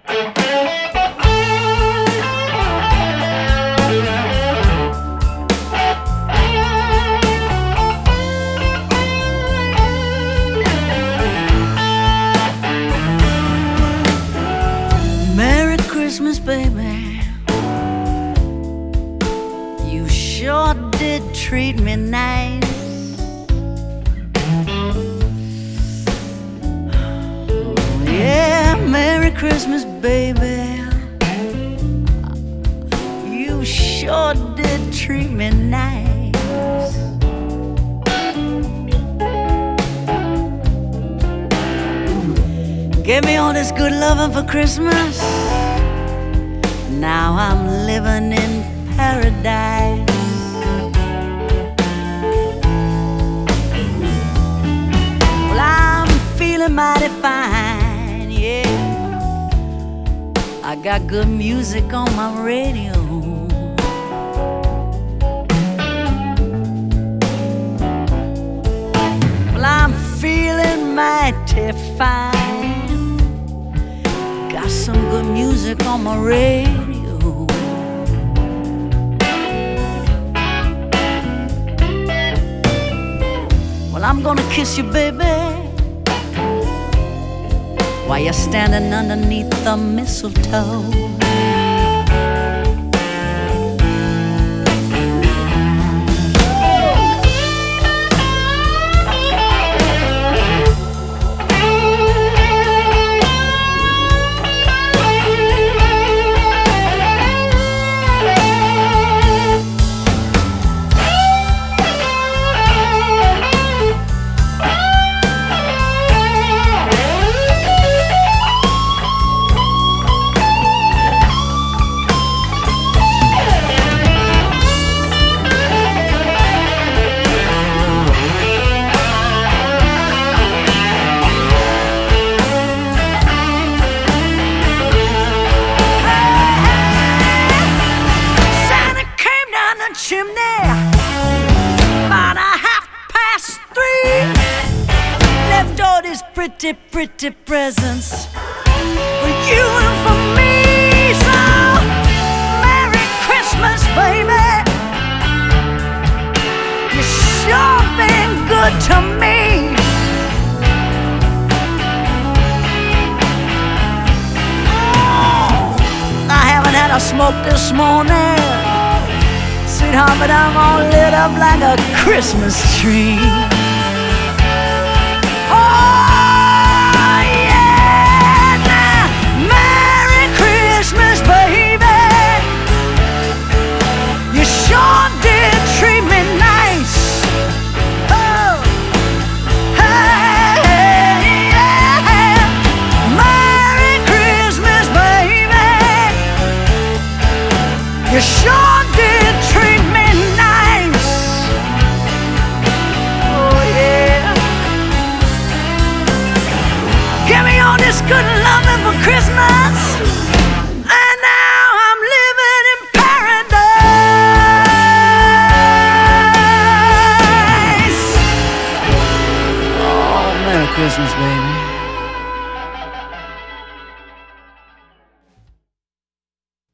Merry Christmas, baby. You sure did treat me nice. Yeah, Merry Christmas, baby. You sure did treat me nice. Gave me all this good loving for Christmas. Now I'm living in paradise. Well, I'm feeling mighty fine, yeah. I got good music on my radio. Well, I'm feeling mighty fine. Got some good music on my radio. Well, I'm gonna kiss you, baby, while you're standing underneath the mistletoe. Chimney about 3:30. Left all these pretty, pretty presents for you and for me. So Merry Christmas, baby. You sure been good to me. Oh, I haven't had a smoke this morning, sweetheart, but I'm all lit up like a Christmas tree. Oh, yeah, now, Merry Christmas, baby. You sure did treat me nice. Oh, hey, yeah. Merry Christmas, baby. You sure did treat me nice. Oh yeah. Give me all this good loving for Christmas, and now I'm living in paradise. Oh, Merry Christmas, baby.